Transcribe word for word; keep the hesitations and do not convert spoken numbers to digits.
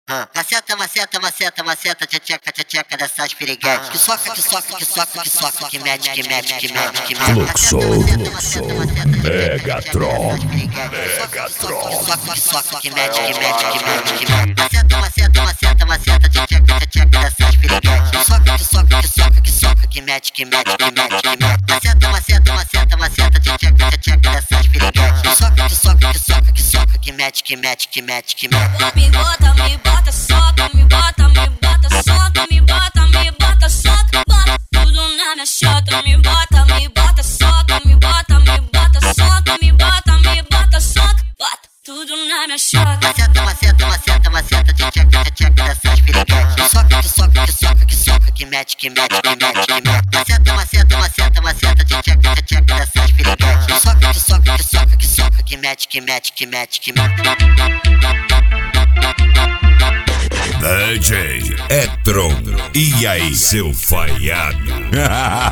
Maceta, maceta, maceta, maceta, tcheca, tcheca dessas piriguetes. Que soca, que soca, que soca, que soca, que mete, que mete, que mete, que mete. Fluxo, Fluxo, Megatron, Megatron. Que soca, que soca, que mete, que mete, que mete, que mete. Maceta, maceta, maceta, maceta, tcheca, tcheca dessas piriguetes. Que soca, que soca, que soca, que soca, que mete, que mete, que mete, que mete. Maceta, maceta, maceta, maceta, tcheca, tcheca dessas piriguetes. Que soca, que soca, que soca, que soca, que mete, que mete, que mete, que mete. Me bota, me bota, soca, me bota, me bota, soca, me bota, me bota, soca, bota tudo na minha chota. Me bota, me bota, soca, me bota, me bota, soca, me bota, me bota, soca, bota tudo na minha chota. Maceta, maceta, maceta, maceta, tcheca, tcheca dessas piriguetes. Que soca, que soca, que soca, que soca, que mete, que mete, que mete, que mete. Maceta, maceta, maceta, maceta, tcheca, tcheca dessas piriguetes. Que soca, que soca, que soca, que soca, que mete, que mete, que mete, que mete. D J Etron, e aí, seu falhado?